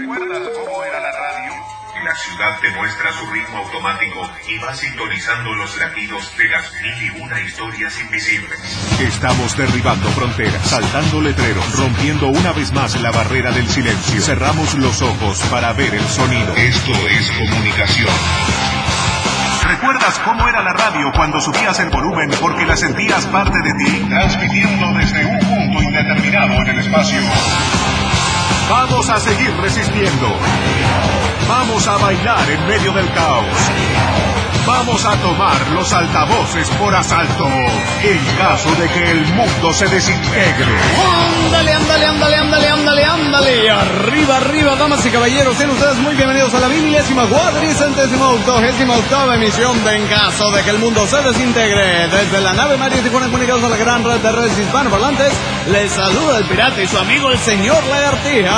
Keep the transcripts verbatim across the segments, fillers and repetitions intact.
¿Recuerdas cómo era la radio? La ciudad te muestra su ritmo automático y va sintonizando los latidos de las mil y una historias invisibles. Estamos derribando fronteras, saltando letreros, rompiendo una vez más la barrera del silencio. Cerramos los ojos para ver el sonido. Esto es comunicación. ¿Recuerdas cómo era la radio cuando subías el volumen porque la sentías parte de ti? Transmitiendo desde un punto indeterminado en el espacio. Vamos a seguir resistiendo. Vamos a bailar en medio del caos. Vamos a tomar los altavoces por asalto en caso de que el mundo se desintegre. Ándale, ándale, ándale, ándale, ándale, ándale. Arriba, arriba, damas y caballeros. Sean ustedes muy bienvenidos a la milésima, cuadricentésima, octogésima octava emisión de En caso de que el mundo se desintegre. Desde la nave María Tijuana, comunicados a la gran red de redes hispanoparlantes, les saluda el pirata y su amigo el señor Lagartija.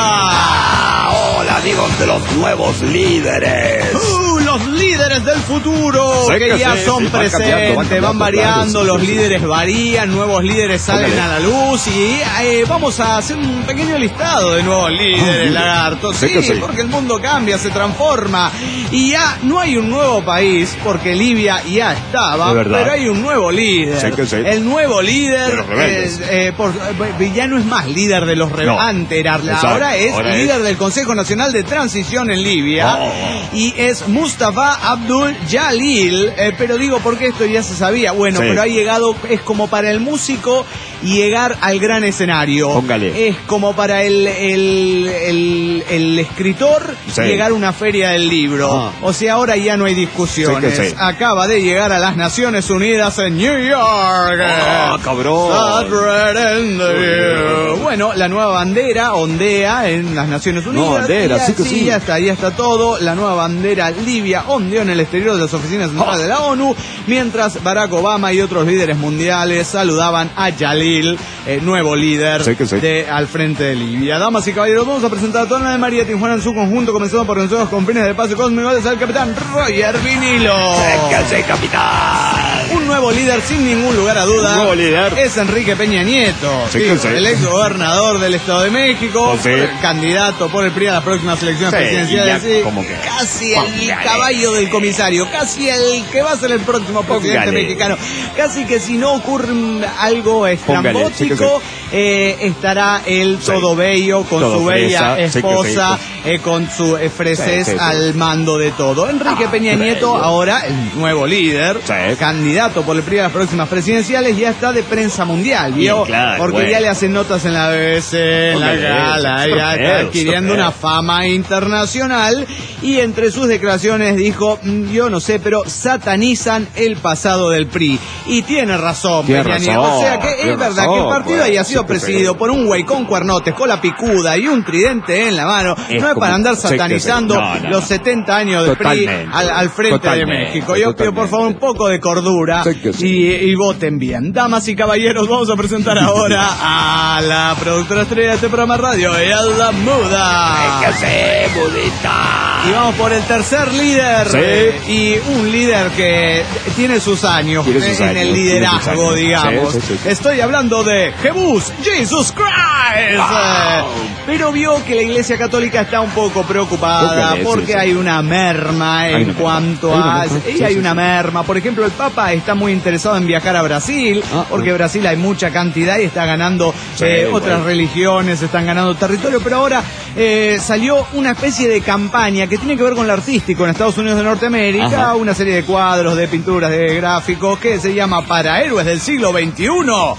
Ah, hola, amigos de los nuevos líderes. Uh, los líderes del futuro. Sé que, que ya sí, son sí, van presentes, cambiando, van cambiando, van variando, claro, sí, los sí, líderes varían, nuevos líderes salen Ójale. a la luz y eh, vamos a hacer un pequeño listado de nuevos líderes, Ah, lagartos. sé Sí, que sí. porque el mundo cambia, se transforma y ya no hay un nuevo país porque Libia ya estaba, Es verdad. pero hay un nuevo líder. Sé que sí. El nuevo líder De los rebeldes. eh, eh, por- eh, ya no es más líder de los rebeldes, No. antes era, Exacto. ahora es Ahora es- líder del Consejo Nacional de Transición en Libia Oh. y es Mustafa Abdul Jalil, eh, pero digo porque esto ya se sabía, bueno, Sí. pero ha llegado, es como para el músico llegar al gran escenario. Póngale. Es como para el, el, el, el escritor Sí. llegar a una feria del libro. Ah. O sea, ahora ya no hay discusiones. Sí que sí. Acaba de llegar a las Naciones Unidas en New York. Ah, cabrón. Sad red in the view. Bueno, la nueva bandera ondea en las Naciones Unidas. No, bandera, Ya- sí que sí. ya está, ya está todo. La nueva bandera libia ondeó en el exterior de las oficinas centrales Ah. de la ONU, mientras Barack Obama y otros líderes mundiales saludaban a Jalil, eh, nuevo líder Sí que sí. de, al frente de Libia. Damas y caballeros, vamos a presentar a toda la de María Tijuana en su conjunto, comenzando por nosotros con fines de paz y cósmico, es el capitán Roger Vinilo. Sé que sí, capitán. Un nuevo líder sin ningún lugar a duda. Un nuevo líder. Es Enrique Peña Nieto. Sí, Digo, que sí. el ex gobernador del Estado de México. Oh, sí. Candidato por el P R I a las próximas elecciones Sí, presidenciales. ya, Sí, como que- casi Póngale. el caballo del comisario. Casi el que va a ser el próximo presidente Póngale. mexicano. Casi que si no ocurre mm, algo estrambótico, sí que sí. eh, estará él Sí. todo bello, con Todo su bella fresa, sí que sí, esposa, sí. eh, con su eh, fresés Sí, sí, sí. al mando de todo. Enrique Ah, Peña Nieto, bello. ahora el nuevo líder, Sí. candidato por el P R I a las próximas presidenciales, ya está de prensa mundial, Bien, ¿vio? claro, Porque bueno. ya le hacen notas en la B B C, en la Póngale, Gala, súper ya está feo, adquiriendo súper una feo. fama internacional y entre sus declaraciones dijo, "Mm, yo no sé, pero satanizan el pasado del P R I". Y tiene razón, Tiene Peña razón, Nieto. O sea que tiene es verdad razón, que el partido pues, haya sido sí que sí. presidido por un güey con cuernotes, cola picuda y un tridente en la mano. Es no es como- para andar sí que sí. satanizando No, no, los no. setenta años del P R I Totalmente, al, al frente totalmente, de México. Yo pido por totalmente. favor un poco de cordura Sí que sí. y, y voten bien. Damas y caballeros, vamos a presentar ahora a la productora estrella de este programa de radio, Elda Muda. Sé que sí, budita. Y vamos por el tercer líder. Sí. eh, y un líder que tiene sus años Tiene eh, sus en años, el tiene sus liderazgo, años. digamos. Sí, sí, sí, sí. Estoy hablando de Jesús, Jesus Christ. Wow. Eh, Pero vio que la Iglesia Católica está un poco preocupada Póngale, sí, porque sí. hay una merma Hay en una merma. cuanto Hay una a... merma. y Sí, hay sí, una sí. merma. Por ejemplo, el Papa está muy interesado en viajar a Brasil Ah, porque ah. Brasil hay mucha cantidad y está ganando Sí, eh, otras bueno. religiones, están ganando territorio, pero ahora eh, salió una especie de campaña que tiene que ver con lo artístico en Estados Unidos de Norteamérica, Ajá. una serie de cuadros, de pinturas, de gráficos que se llama Para Héroes del Siglo veintiuno,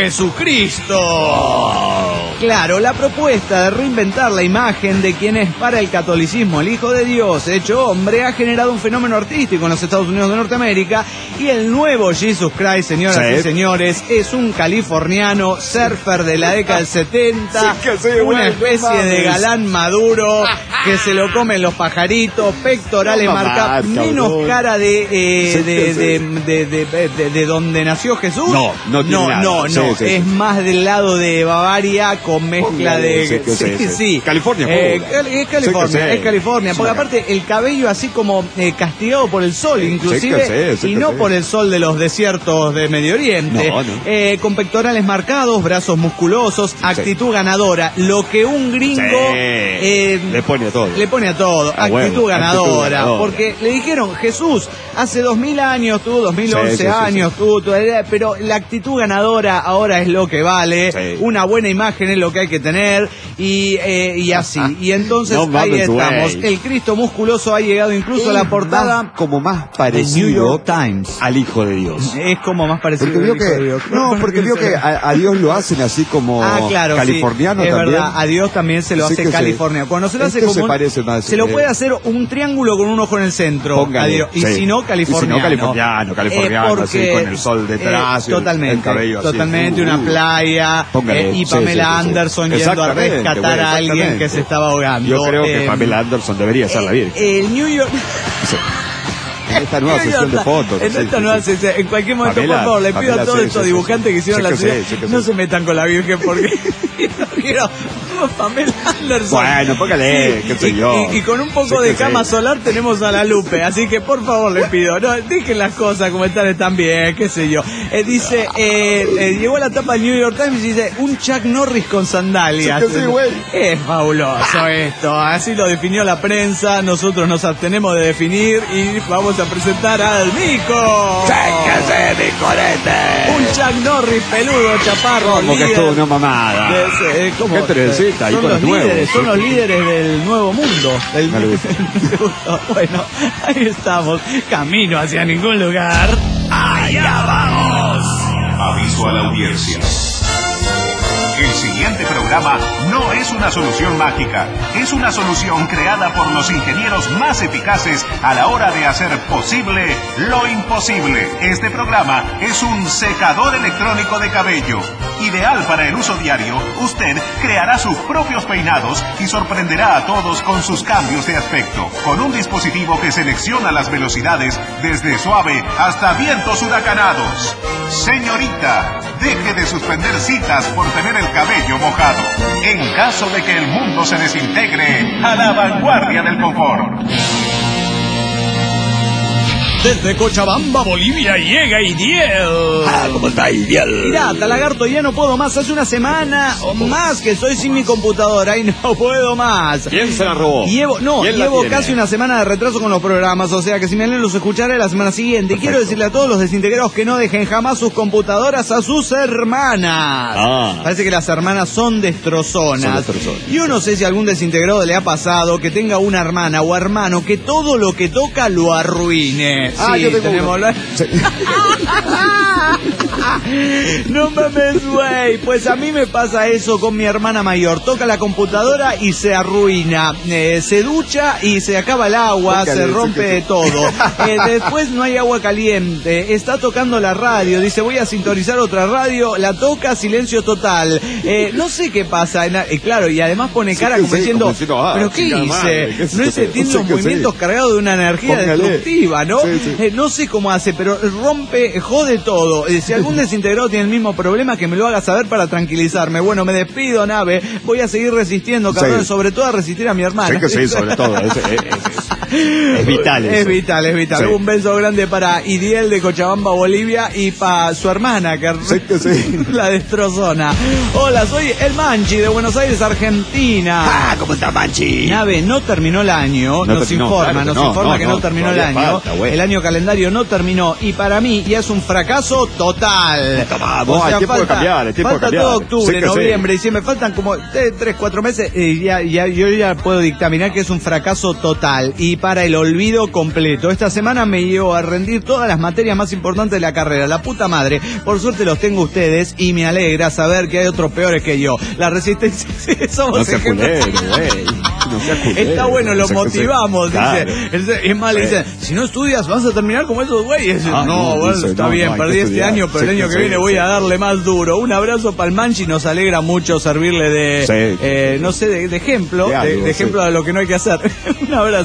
Jesucristo. Claro, la propuesta de reinventar la imagen de quien es para el catolicismo el Hijo de Dios, hecho hombre, ha generado un fenómeno artístico en los Estados Unidos de Norteamérica y el nuevo Jesus Christ, señoras Sí. y señores, es un californiano surfer de la década del setenta, Sí que sí, una güey, especie no de mames. galán maduro que se lo comen los pajaritos, pectorales No marcados, mamás, menos cabrón. cara de, eh, Sí de, que sí. de, de, de, de- de- de donde nació Jesús. No, no tiene no, nada. no, Sí, no, sí, es sí. más del lado de Bavaria con mezcla Póngale, de... sí que sí, sí. California, Eh, pura. cal- es California, Sí que sí. es California, Es porque una- aparte el cabello así como eh, castigado por el sol, inclusive, sí que sí, sí y que no sí. por el sol de los desiertos de Medio Oriente, No, no. Eh, con pectorales marcados, brazos musculosos, actitud ganadora, lo que un gringo eh, le pone a todo. Le pone a todo. A actitud, huevo, ganadora, actitud ganadora. Porque le dijeron, Jesús, hace dos mil años tuvo, dos mil once sí, sí, años sí, sí. tuvo, pero la actitud ganadora ahora es lo que vale. Sí. Una buena imagen es lo que hay que tener. Y, eh, y así. Y entonces No ahí mames, estamos. güey. El Cristo musculoso ha llegado incluso a la portada Más, como más de parecido New York Times. al Hijo de Dios. Es como más parecido. Porque vio al Hijo de que, Dios. no, porque vio que a, a Dios lo hacen así como Ah, claro, californiano sí, es también. verdad, a Dios también se lo Sí hace que California. se- Cuando se lo hace este como se un- parece más, se lo eh, puede hacer un triángulo con un ojo en el centro. Póngale, a Dios. Y sí. si no, californiano. Y si no, californiano, californiano, así, con el sol detrás y el- totalmente, el cabello así. totalmente, Uh, una uh. playa. Póngale, eh, y sí, Pamela sí, sí, sí. Anderson yendo a Exactamente, rescatar bueno, a alguien exactamente. que se estaba ahogando. Yo creo que Eh, Pamela Anderson debería ser la Virgen. eh, El New York. Sí. En esta nueva sesión de fotos. En sí, esta sí, nueva sí. sesión, en cualquier momento, Pamela, por favor, le pido Pamela, a todos sí, estos sí, dibujantes sí. que hicieron Sí la que ciudad, sí, sí que no sí. se metan con la Virgen porque no quiero Pamela Anderson. Bueno, póngale, qué sé y, yo. Y, y con un poco Sí que de cama sí. solar tenemos a la Lupe, así que por favor le pido, no, dejen las cosas como están, están bien, qué sé yo. Eh, dice, eh, eh, llegó a la tapa del New York Times y dice, un Chuck Norris con sandalias. Sí que sí, güey. Es fabuloso esto, así lo definió la prensa, nosotros nos abstenemos de definir y vamos a presentar al Mico. ¡Chéquese, mi corete! Un Chuck Norris peludo, chaparro, Como que líder es toda una mamada. de ese, eh, ¿cómo? Qué trencita, ahí son con los los nuevos. líderes, son los líderes del nuevo mundo. Del... Me gusta. Bueno, ahí estamos, camino hacia ningún lugar. ¡Allá vamos! Aviso a la audiencia. El siguiente programa no es una solución mágica, es una solución creada por los ingenieros más eficaces a la hora de hacer posible lo imposible. Este programa es un secador electrónico de cabello. Ideal para el uso diario, usted creará sus propios peinados y sorprenderá a todos con sus cambios de aspecto. Con un dispositivo que selecciona las velocidades desde suave hasta vientos huracanados. Señorita, deje de suspender citas por tener el cabello mojado. En caso de que el mundo se desintegre, a la vanguardia del confort. Desde Cochabamba, Bolivia, llega Idiel. Ah, ¿cómo está Idiel? Mirá, Talagarto, ya no puedo más. Hace una semana o más que estoy sin mi computadora y no puedo más. ¿Quién se la robó? Llevo, no, ¿Quién la llevo tiene? casi una semana de retraso con los programas, o sea que si me leen los escucharé la semana siguiente. Y Perfecto. quiero decirle a todos los desintegreros que no dejen jamás sus computadoras a sus hermanas. Ah. Parece que las hermanas son destrozonas. Son destrozonas. Yo no sé si a algún desintegrado le ha pasado que tenga una hermana o hermano que todo lo que toca lo arruine. Ah, Sí, yo tengo tenemos uno. la- Sí. No mames, güey. Pues a mí me pasa eso con mi hermana mayor. Toca la computadora y se arruina. Eh, se ducha y se acaba el agua, Póngale, se sí rompe que sí. todo. Eh, después no hay agua caliente. Está tocando la radio. Dice, voy a sintonizar otra radio. La toca, silencio total. Eh, no sé qué pasa. En- eh, claro, y además pone Sí cara que como sí, diciendo, como diciendo, ah, ¿pero qué chingada hice? madre, ¿qué es No esto? hice, tiene No sé unos qué movimientos sí. cargados de una energía Póngale. destructiva, ¿no? Sí, sí. Eh, no sé cómo hace, pero rompe, jode todo. Eh, si algún desintegrado tiene el mismo problema, que me lo haga saber para tranquilizarme. Bueno, me despido, nave. Voy a seguir resistiendo, cabrón, Sí. sobre todo a resistir a mi hermana. Sí que sí, sobre todo. Es, es- es- es vital Es eso. vital, es vital. Sí. Un beso grande para Idiel de Cochabamba, Bolivia, y para su hermana, que Sí que sí. la destrozona. Hola, soy el Manchi de Buenos Aires, Argentina. Ah, ¿cómo está Manchi? Nave, no terminó el año, No nos terminó, informa, claro que nos no, informa no, que no, no, terminó el todavía año, falta, güey. el año calendario no terminó, y para mí ya es un fracaso total. Toma, vos, hay tiempo de cambiar, hay tiempo de falta cambiar. todo octubre, Sí que sí. noviembre, diciembre, faltan como eh, tres, cuatro meses, y ya, ya, yo ya puedo dictaminar que es un fracaso total, y para el olvido completo. Esta semana me llevo a rendir todas las materias más importantes de la carrera, la puta madre, por suerte los tengo ustedes, y me alegra saber que hay otros peores que yo. La resistencia, sí, somos No seas ejemplos. culero, güey. No seas culero. Está bueno, lo Sí que sí. motivamos, Claro. dice. Es más, le dicen, si no estudias vas a terminar como esos güeyes. Ah, no, no, bueno, dice, está no, bien, no, hay perdí que este estudiar. año, pero Sí el año que que sí, viene voy sí. a darle más duro. Un abrazo para el Manchi, nos alegra mucho servirle de, Sí. eh, no sé, de, de ejemplo, De de, algo, de sí. ejemplo de lo que no hay que hacer. Un abrazo, cabrón.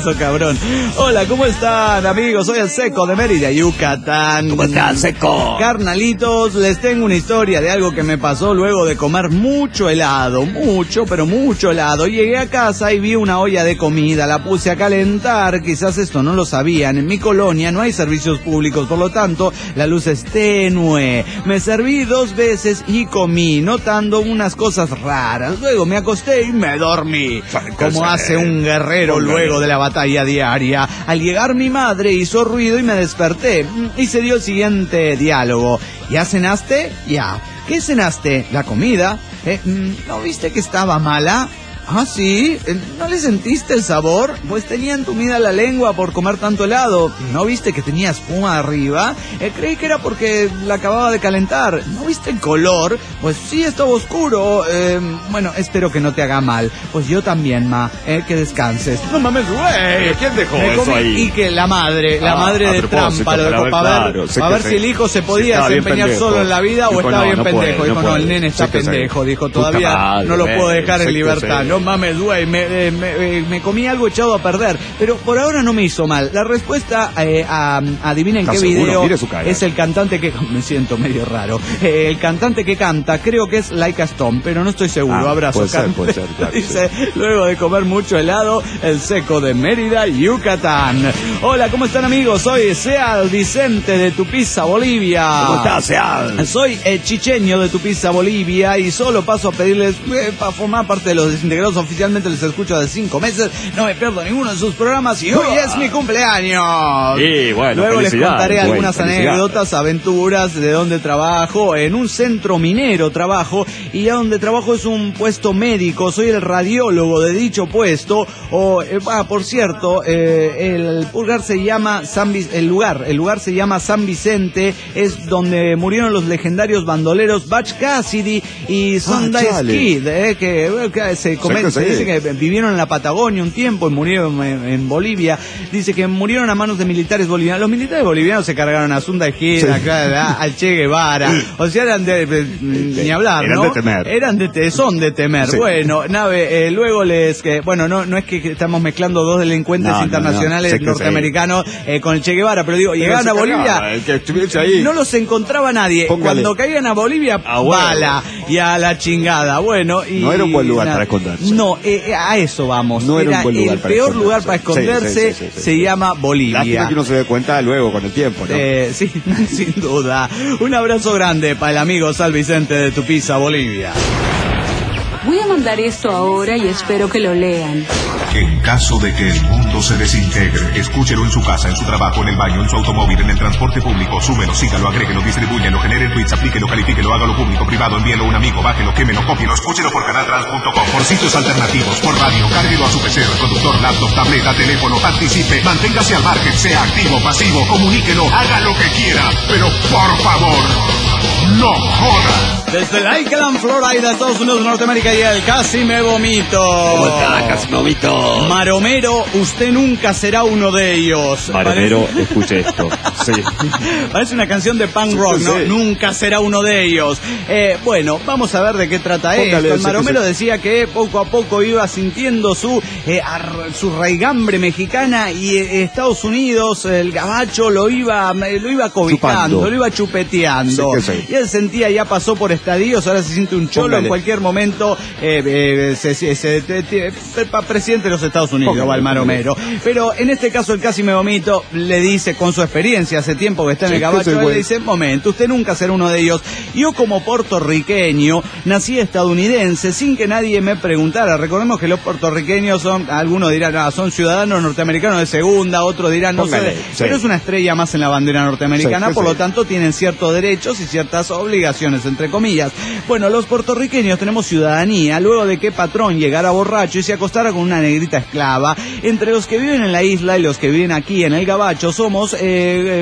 dijeron. Hola, ¿cómo están, amigos? Soy el Seco de Mérida, Yucatán. ¿Cómo estás, Seco? Carnalitos, les tengo una historia de algo que me pasó luego de comer mucho helado. Mucho, pero mucho helado. Llegué a casa y vi una olla de comida. La puse a calentar. Quizás esto no lo sabían. En mi colonia no hay servicios públicos, por lo tanto, la luz es tenue. Me serví dos veces y comí, notando unas cosas raras. Luego me acosté y me dormí, como hace un guerrero luego de la batalla diaria. Al llegar mi madre hizo ruido y me desperté. Y se dio el siguiente diálogo. ¿Ya cenaste? Ya. ¿Qué cenaste? La comida. ¿Eh? ¿No viste que estaba mala? Ah, sí, ¿no le sentiste el sabor? Pues tenía entumida la lengua por comer tanto helado. ¿No viste que tenía espuma arriba? Eh, creí que era porque la acababa de calentar. ¿No viste el color? Pues sí, estaba oscuro. Eh, bueno, espero que no te haga mal. Pues yo también, ma. Eh, que descanses. No mames, güey. ¿Quién dejó Me eso comí, ahí? Y que la madre, la Ah, madre de trampa lo dejó para ver, claro, sé para ver que si se- el hijo se si podía estaba bien desempeñar pendejo. solo en la vida o Dijo, estaba no, bien no puede, pendejo. no Dijo, no, puede. el nene está Sé que se- pendejo. Dijo, Puta todavía madre, no lo puedo güey, dejar sé en que libertad. se- No mames, güey, me, eh, me, eh, me comí algo echado a perder. Pero por ahora no me hizo mal. La respuesta, eh, a, adivinen ¿Estás qué seguro? video Mire su cara. es el cantante que... Me siento medio raro. Eh, el cantante que canta, creo que es Like a Stone, pero no estoy seguro. Ah, Abrazo, puede ser, Carmen. puede ser, claro, Dice, luego de comer mucho helado, el Seco de Mérida, Yucatán. Hola, ¿cómo están, amigos? Soy Seal Vicente de Tupiza, Bolivia. ¿Cómo estás, Seal? Soy eh, chicheño de Tupiza, Bolivia, y solo paso a pedirles eh, para formar parte de los desintegrados. Oficialmente les escucho hace cinco meses, no me pierdo ninguno de sus programas y hoy es mi cumpleaños. Y bueno, Luego les felicidades, contaré güey, algunas felicidades. anécdotas, aventuras, de dónde trabajo. En un centro minero trabajo, y a donde trabajo es un puesto médico. Soy el radiólogo de dicho puesto. O, eh, ah, por cierto, eh, el lugar se llama San Vic- el lugar, el lugar se llama San Vicente. Es donde murieron los legendarios bandoleros Butch Cassidy y Sunday chale. Kid, eh, que, eh, que se, come- que se sí. dice que vivieron en la Patagonia un tiempo y murieron en, en Bolivia. Dice que murieron a manos de militares bolivianos. Los militares bolivianos se cargaron a Sunday Kid, Sí. a- a- al Che Guevara. O sea, eran de, de- ni hablar, Eran ¿no? de temer. Eran de te- son de temer. Sí. Bueno, nave, eh, luego les que bueno, no no es que estamos mezclando dos delincuentes No, no, internacionales no. Sé que norteamericanos eh, con el Che Guevara, pero digo, llegaban a Bolivia, El que estuviese ahí. no los encontraba nadie. Póngale. Cuando caían a Bolivia, A huevo. bala y a la chingada. Bueno, y No era un buen lugar nada. para esconderse. No, eh, a eso vamos. No era un buen lugar el para peor esconderse. lugar para Sí, esconderse sí, sí, sí, sí, se sí. llama Bolivia. Lástima que uno se dé cuenta luego con el tiempo, ¿no? Eh, sí, sin duda. Un abrazo grande para el amigo Sal Vicente de Tupiza, Bolivia. Voy a mandar esto ahora y espero que lo lean. En caso de que el mundo se desintegre, escúchelo en su casa, en su trabajo, en el baño, en su automóvil, en el transporte público, súbelo, sígalo, agréguelo, distribúyelo, genere tweets, aplíquelo, califíquelo, hágalo público, privado, envíelo a un amigo, bájelo, quémelo, cópielo, escúchelo por canaltrans punto com, por sitios alternativos, por radio, cárguelo a su P C, reproductor, laptop, tableta, teléfono, participe, manténgase al margen, sea activo, pasivo, comuníquelo, haga lo que quiera, pero por favor, no joda. Desde Lakeland, Florida, Estados Unidos de Norteamérica, y el Casi Me Vomito. ¿Cómo está, Casimomito? Maromero, usted nunca será uno de ellos. Maromero, Parece- escuche esto. Sí. Parece una canción de punk Sí, rock, sí, ¿no? sí. Nunca será uno de ellos. Eh, bueno, vamos a ver de qué trata Póngale esto. El ese, Maromero ese. decía que poco a poco iba sintiendo su eh, ar- su raigambre mexicana, y eh, Estados Unidos, el gabacho, lo iba eh, lo iba cobijando, Chupando. lo iba chupeteando. Sí, que sí. Y él sentía, ya pasó por estadios, ahora se siente un cholo. Póngale. En cualquier momento eh, eh, se, se- se- te- te- pa- presidente de los Estados Unidos, Póngale, va el Maromero. póngale. Pero en este caso el Casi Me Vomito le dice, con su experiencia hace tiempo que está en Sí, el gabacho, que es el él güey. le dice, momento, usted nunca será uno de ellos. Yo, como puertorriqueño, nací estadounidense sin que nadie me preguntara. Recordemos que los puertorriqueños son, algunos dirán, ah, son ciudadanos norteamericanos de segunda, otros dirán, no Póngale, sé, sí. pero es una estrella más en la bandera norteamericana, Sí, que por sí. lo tanto tienen ciertos derechos y ciertas obligaciones, entre comillas. Bueno, los puertorriqueños tenemos ciudadanía luego de que Patrón llegara borracho y se acostara con una negrita esclava. Entre los que viven en la isla y los que viven aquí en el gabacho somos eh,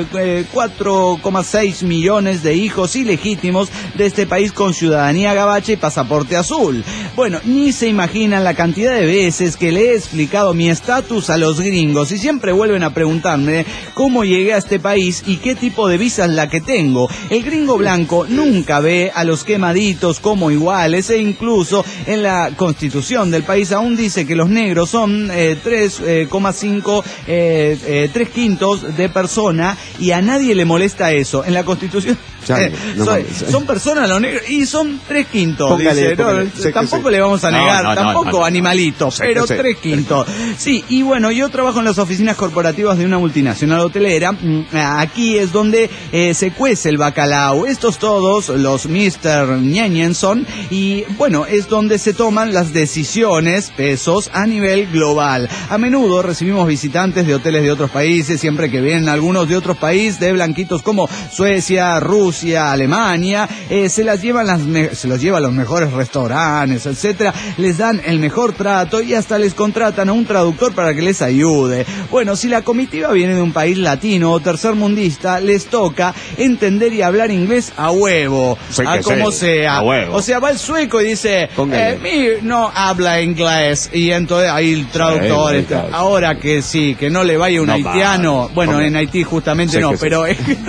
eh, eh, cuatro coma seis millones de hijos ilegítimos de este país con ciudadanía gabacha y pasaporte azul. Bueno, ni se imaginan la cantidad de veces que le he explicado mi estatus a los gringos y siempre vuelven a preguntarme cómo llegué a este país y qué tipo de visa es la que tengo. El gringo blanco nunca ve a los quemaditos como iguales e incluso en la constitución del país aún dice que los negros son eh, tres coma cinco, eh, eh, tres quintos de persona y a nadie le molesta eso. En la constitución eh, no, son, son personas los negros y son tres quintos. Póngale, dice, póngale, no, tampoco le vamos a negar, no, no, tampoco no, no, no. animalitos, sé pero tres quintos. Sí, y bueno, yo trabajo en las oficinas corporativas de una multinacional hotelera. Aquí es donde eh, se cuece el bacalao. Estos todos, los mister Ñeñenson, y bueno, es donde se toman las decisiones, pesos, a nivel global. A menudo recibimos visitantes de hoteles de otros países, siempre que vienen algunos de otros países, de blanquitos como Suecia, Rusia, Alemania, eh, se las llevan las me- se los lleva a los mejores restaurantes, etcétera, les dan el mejor trato y hasta les contratan a un traductor para que les ayude. Bueno, si la comitiva viene de un país latino o tercermundista, les toca entender y hablar inglés a huevo, a como sea. O sea, va el sueco y dice, eh, mi no habla inglés, y entonces ahí el traductor, sí, está, ahora que sí, que no le vaya un no haitiano, va. bueno, Póngale. En Haití justamente sí, no, pero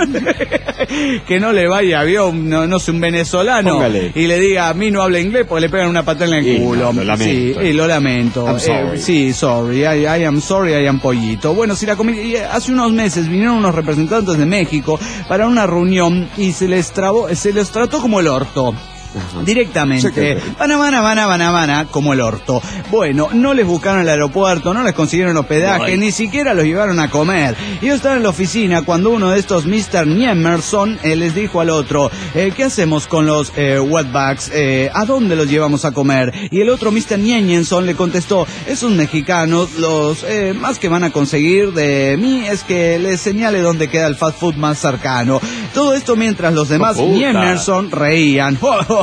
que no le vaya, vio, no, no sé, un venezolano, Póngale. Y le diga, a mí no habla inglés, porque le pegan una patada en el y culo. No, lo lamento. Sí, y lo lamento. I'm sorry. Eh, sí, sorry, I, I am sorry, I am pollito. Bueno, si la comitiva, hace unos meses vinieron unos representantes de México para una reunión y se les trabó, se les trató como el orto. Ajá. Directamente, Panamana, Panamana, Panamana, como el orto. Bueno, no les buscaron el aeropuerto, no les consiguieron hospedaje, Ay. ni siquiera los llevaron a comer. Y yo estaba en la oficina cuando uno de estos mister Ñemerson eh, les dijo al otro, eh, ¿qué hacemos con los eh, wetbacks? Eh, ¿A dónde los llevamos a comer? Y el otro mister Ñeñenson le contestó, esos mexicanos, los eh, más que van a conseguir de mí es que les señale dónde queda el fast food más cercano. Todo esto mientras los demás oh, Ñemerson reían.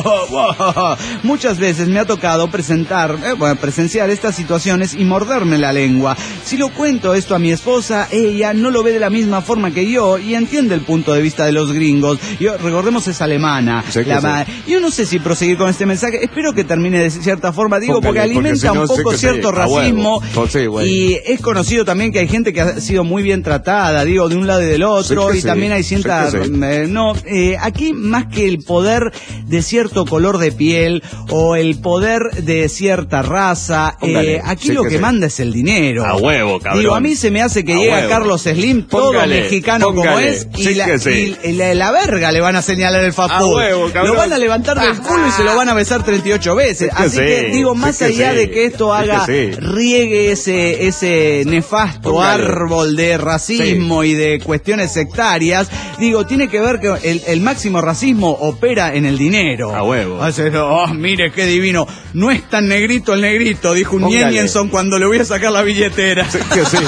Muchas veces me ha tocado presentar, eh, bueno, presenciar estas situaciones y morderme la lengua. Si lo cuento esto a mi esposa, ella no lo ve de la misma forma que yo y entiende el punto de vista de los gringos. Yo, recordemos, es alemana. Sí, la, sí. Yo no sé si proseguir con este mensaje. Espero que termine de cierta forma, digo, Póngale, porque alimenta porque si no, un poco cierto sí, racismo. Sí, bueno. Y es conocido también que hay gente que ha sido muy bien tratada, digo, de un lado y del otro. Sí y sí, también hay cierta... Sí eh, no, eh, aquí más que el poder de cierto color de piel o el poder de cierta raza, Póngale, eh, aquí sí lo que, que manda es el dinero. A huevo, cabrón. Digo, a mí se me hace que a llega huevo. Carlos Slim, todo Póngale, mexicano Póngale. como es, y, sí la, sí. y la, la verga le van a señalar el fast food. Lo van a levantar del culo y se lo van a besar treinta y ocho veces. Sí Así que, sí. que digo, más sí allá sí. de que esto haga, que sí. riegue ese, ese nefasto Póngale. árbol de racismo sí. y de cuestiones sectarias, digo, tiene que ver que el, el máximo racismo opera en el dinero. A huevo. Oh, mire qué divino. No es tan negrito el negrito, dijo un Ñeñenson cuando le voy a sacar la billetera. Sí, que sí.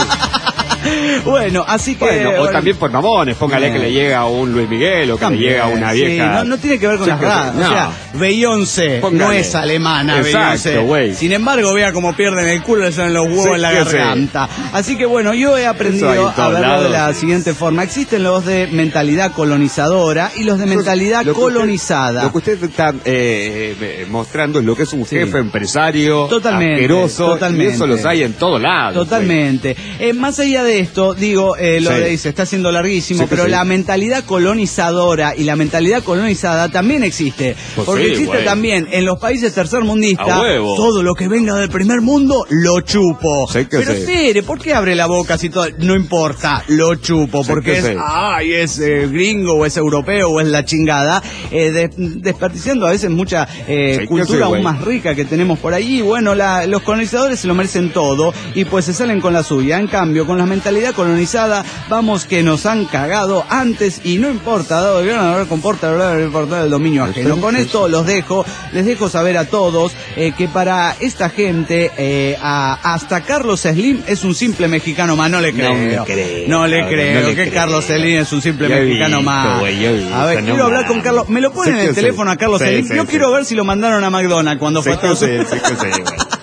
Bueno, así que... Bueno, o bueno, también por mamones, póngale eh, que le llega un Luis Miguel o que también, le llega una vieja... Sí, no, no tiene que ver con sí, las razas, no. O sea, Beyoncé póngale. no es alemana, Exacto, Beyoncé. Sin embargo, vea cómo pierden el culo, le salen los huevos sí, en la garganta. Sí. Así que bueno, yo he aprendido a verlo lados. de la siguiente forma. Existen los de mentalidad colonizadora y los de mentalidad lo colonizada. Usted, lo que usted está eh, mostrando es lo que es un jefe sí. empresario, totalmente, asqueroso, totalmente. y eso los hay en todos lados. Totalmente. Eh, más allá de esto, digo, eh, lo sí. de, se está haciendo larguísimo, sí, pero sí. la mentalidad colonizadora y la mentalidad colonizada también existe. Pues porque sí, existe güey. también en los países tercermundistas, todo lo que venga del primer mundo, lo chupo. Sí pero sí. espere, ¿por qué abre la boca si todo? No importa, lo chupo, sí porque es, sí. ay, es eh, gringo o es europeo o es la chingada, eh, de, desperdiciando a veces mucha eh, sí cultura sí, aún más rica que tenemos por ahí. Bueno, la, los colonizadores se lo merecen todo y pues se salen con la suya. En cambio, con la mentalidad colonizada, vamos que nos han cagado antes y no importa, dado que no haber comporta el dominio ajeno. Con esto los dejo, les dejo saber a todos eh, que para esta gente, eh, a, hasta Carlos Slim es un simple mexicano más, no le creo. No le creo. No le creo no le que creo. Carlos Slim es un simple yo mexicano visto, más. Wey, visto, a ver, quiero no hablar man. con Carlos. ¿Me lo ponen sí, en el teléfono sí. a Carlos sí, Slim? Sí, yo sí. quiero ver si lo mandaron a McDonald's cuando sí, fue a sí, sí, sí, sí,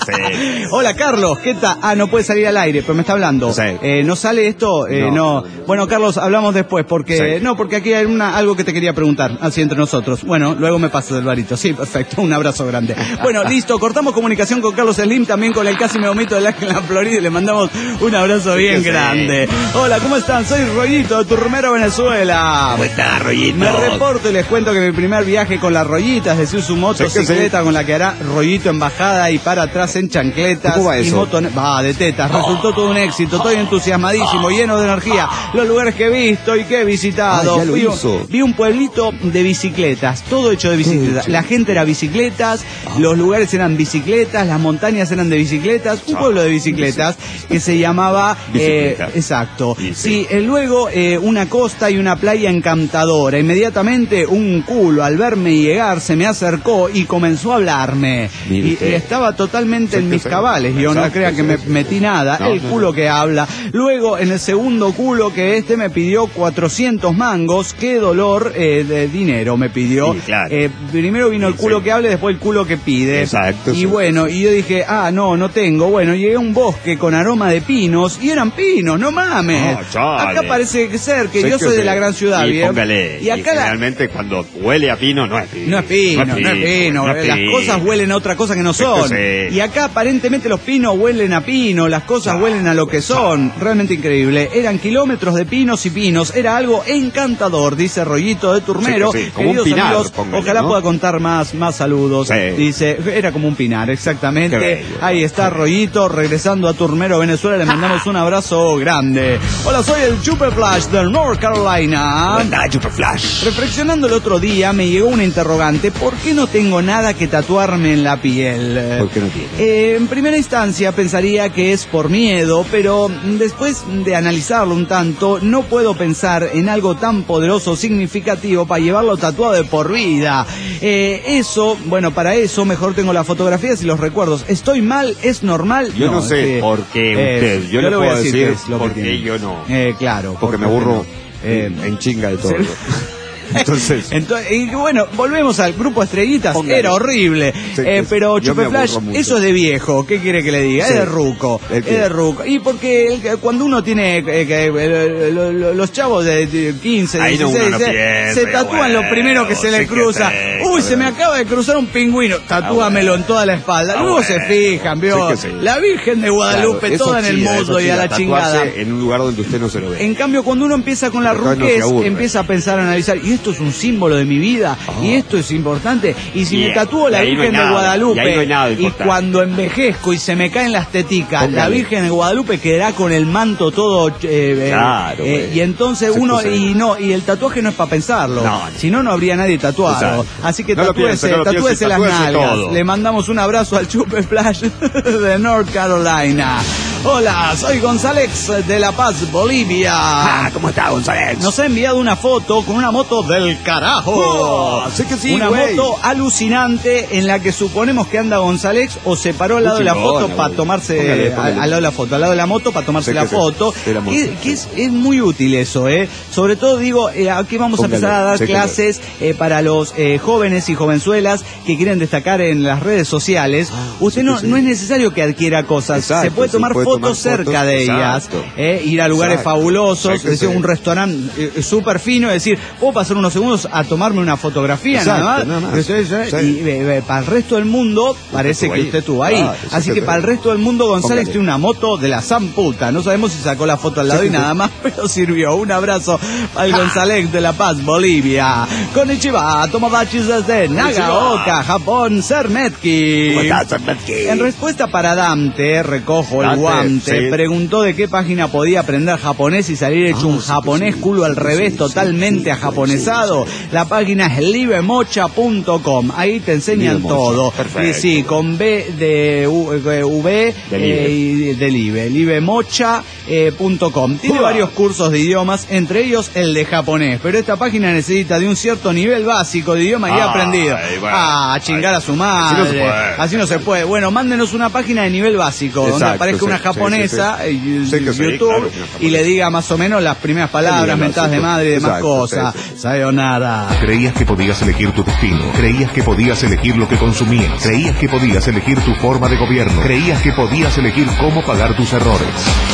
Sí. Hola, Carlos, ¿qué tal? Ah, no puede salir al aire, pero me está hablando. Sí. Eh, ¿No sale esto? Eh, no. No. Bueno, Carlos, hablamos después, porque... Sí. No, porque aquí hay una, algo que te quería preguntar, así entre nosotros. Bueno, luego me paso del varito. Sí, perfecto, un abrazo grande. Bueno, listo, cortamos comunicación con Carlos Slim, también con el casi me vomito del Ángel en la Florida, y le mandamos un abrazo bien Sí. grande. Hola, ¿cómo están? Soy Rollito de Turmero, Venezuela. ¿Cómo está, Rollito? Me reporto y les cuento que mi primer viaje con la Rollita, es decir, su motocicleta sí. con la que hará Rollito en bajada y para atrás en chancletas. ¿Cómo va y eso? moto... Va, de tetas. Resultó todo un éxito. Estoy entusiasmadísimo, lleno de energía. Los lugares que he visto y que he visitado. Ah, ya lo vi, hizo. vi un pueblito de bicicletas, todo hecho de bicicletas. La gente era bicicletas, los lugares eran bicicletas, las montañas eran de bicicletas. Un pueblo de bicicletas que se llamaba... Eh, Bicicleta. exacto. Sí, sí. Sí, eh, luego eh, una costa y una playa encantadora. Inmediatamente un culo al verme llegar se me acercó y comenzó a hablarme. Mire Y usted. eh, estaba totalmente Sí, en que mis sí. cabales. Yo no Exacto, crea que sí, me sí. metí nada. No, el no, culo no. que habla. Luego en el segundo culo que este me pidió cuatrocientos mangos. Qué dolor eh, de dinero me pidió. Sí, claro. Eh, primero vino el Sí, culo sí. que hable, después el culo que pide. Exacto, Y sí. bueno, y yo dije, ah, no, no tengo. Bueno, llegué a un bosque con aroma de pinos y eran pinos, no mames. No, chale. Acá parece ser que Sé yo que soy de sí. la gran ciudad, Y ¿bien? póngale. Y acá la- realmente cuando huele a pino no es pino. no es pino, no es pino, no es las pino. cosas huelen a otra cosa que no que son. sí. Y acá aparentemente los pinos huelen a pino, las cosas huelen a lo que son. Realmente increíble. Eran kilómetros de pinos y pinos, era algo encantador, dice Rollito de Turmero. Sí, que sí, como un Queridos pinar, amigos, póngale, ojalá ¿no? pueda contar más, más saludos. Sí. Dice, era como un pinar, exactamente. Qué bello. Ahí está Rollito, regresando a Turmero, Venezuela, le mandamos un abrazo grande. Hola, soy el Chupe Flash de North Carolina. Anda, Super Flash. Reflexionando el otro día me llegó una interrogante, ¿por qué no tengo nada que tatuarme en la piel? ¿Por qué no tiene? Eh, en primera instancia pensaría que es por miedo, pero después de analizarlo un tanto, no puedo pensar en algo tan poderoso, significativo, para llevarlo tatuado de por vida. Eh, eso, bueno, para eso mejor tengo las fotografías y los recuerdos. ¿Estoy mal? ¿Es normal? Yo no sé sí. por qué Eh, usted. Yo le voy a puedo qué decir es lo que por qué tiene. yo no. Eh, claro. Porque me ¿por qué aburro no? Eh, en chinga de todo. se- Entonces, Entonces, y bueno, volvemos al grupo Estrellitas. Póngale. Era horrible. Sí, Eh, sí, pero yo me Chupe Flash, aburro mucho. eso es de viejo. ¿Qué quiere que le diga? Sí. Es de ruco. ¿El Es qué? de ruco. Y porque el- cuando uno tiene eh, que, eh, lo- lo- los chavos de de quince, Ahí no, dieciséis, uno no eh, piensa, se tatúan bueno, lo primero que se sí le que cruza. sí, Uy, se me bueno. acaba de cruzar un pingüino. Tatúamelo en toda la espalda. Ah, Luego bueno. se fijan, vio. Sí que sí. La Virgen de Guadalupe, claro, eso toda en el chida, muslo eso y a chida, la chingada. tatuarse en un lugar donde usted no se lo ve. En cambio, cuando uno empieza con la Pero acá no se ruquez, aburre. empieza a pensar, a analizar, y esto es un símbolo de mi vida, y esto es importante, y si Bien. me tatúo la Y ahí no Virgen hay de nada, Guadalupe, y ahí no hay nada y importante. cuando envejezco y se me caen las teticas, la Póngale. Virgen de Guadalupe quedará con el manto todo, eh, eh, Claro, eh, güey. y entonces Se uno, puso y bien. no, y el tatuaje no es para pensarlo, No, no. si no, no habría nadie tatuado, Exacto. así que No lo tatúese, piense, no lo piense, tatúese las tatúese nalgas, todo. le mandamos un abrazo al Chupe Flash de North Carolina. Hola, soy González de La Paz, Bolivia. Ah, ¿cómo está, González? Nos ha enviado una foto con una moto del carajo. Oh, sé que sí, una güey. moto alucinante en la que suponemos que anda González o se paró al lado de la chingona, foto para güey. tomarse Póngale, al, póngale. al lado de la foto, al lado de la moto para tomarse Sé la que sí, foto. de la moto, Que, que sí. es, es muy útil eso, ¿eh? Sobre todo digo, eh, aquí vamos Póngale, a empezar a dar sé que clases eh, para los eh, jóvenes y jovenzuelas que quieren destacar en las redes sociales. Usted sí no, que sí. no es necesario que adquiera cosas, Exacto, se puede se tomar puede fotos tomar cerca fotos, de ellas, exacto. eh, ir a lugares Exacto. fabulosos, Sé que es decir, sí. un restaurante eh, súper fino, es decir, puedo pasar unos segundos a tomarme una fotografía Exacto, nada más, nada más. Eso es, eh, Sí. y eh, eh, para el resto del mundo parece estuvo que ahí. usted estuvo ahí, Ah, eso así que que sí. para el resto del mundo González Póngale. tiene una moto de la zamputa, no sabemos si sacó la foto al lado Sí, y sí. nada más, pero sirvió. Un abrazo al González de La Paz, Bolivia. Konnichiwa, Tomodachis desde Nagaoka, Japón, Sermetki. ¿Cómo está, Sermetki? En respuesta para Dante, recojo el Dante, guante, sí. preguntó de qué página podía aprender japonés y salir hecho Ah, un sí, japonés sí, culo sí, al sí, revés, sí, totalmente sí, ajaponesado. sí, sí, sí. La página es libemocha punto com, ahí te enseñan Libemocha, todo. perfecto. Y sí, con B de U- eh, V De eh, Libe. y de Libe, libemocha punto com. Tiene Uah. varios cursos de idiomas, entre ellos el de japonés, pero esta página necesita de un cierto nivel básico de idioma y he Ay, aprendido. bueno. Ah, chingar a su madre. Así no se puede. Así no se puede. Bueno, mándenos una página de nivel básico, donde Exacto, aparezca sí. una japonesa, sí, sí. y- Sí que sí, YouTube, claro, que es y le diga más o menos las primeras palabras, Dígalo, mentadas sí, de madre y demás exacto, cosas. sí, sí. Sayonara. Creías que podías elegir tu destino. Creías que podías elegir lo que consumías. Creías que podías elegir tu forma de gobierno. Creías que podías elegir cómo pagar tus errores.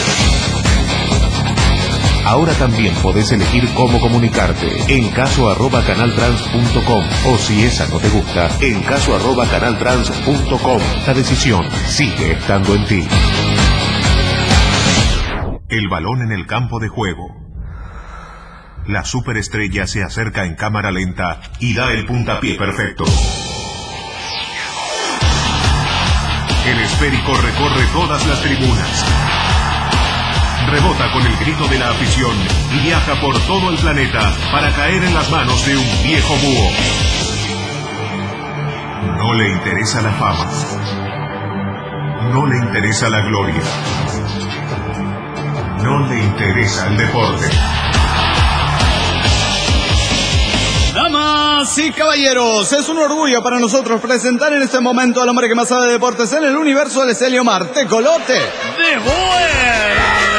Ahora también podés elegir cómo comunicarte. En caso arroba canaltrans punto com. O si esa no te gusta, en caso arroba canaltrans punto com. La decisión sigue estando en ti. El balón en el campo de juego. La superestrella se acerca en cámara lenta y da el puntapié perfecto. El esférico recorre todas las tribunas. Rebota con el grito de la afición y viaja por todo el planeta para caer en las manos de un viejo búho. No le interesa la fama. No le interesa la gloria. No le interesa el deporte. Damas y caballeros, es un orgullo para nosotros presentar en este momento al hombre que más sabe de deportes en el universo, el Celio Marte Colote. ¡De vuelta!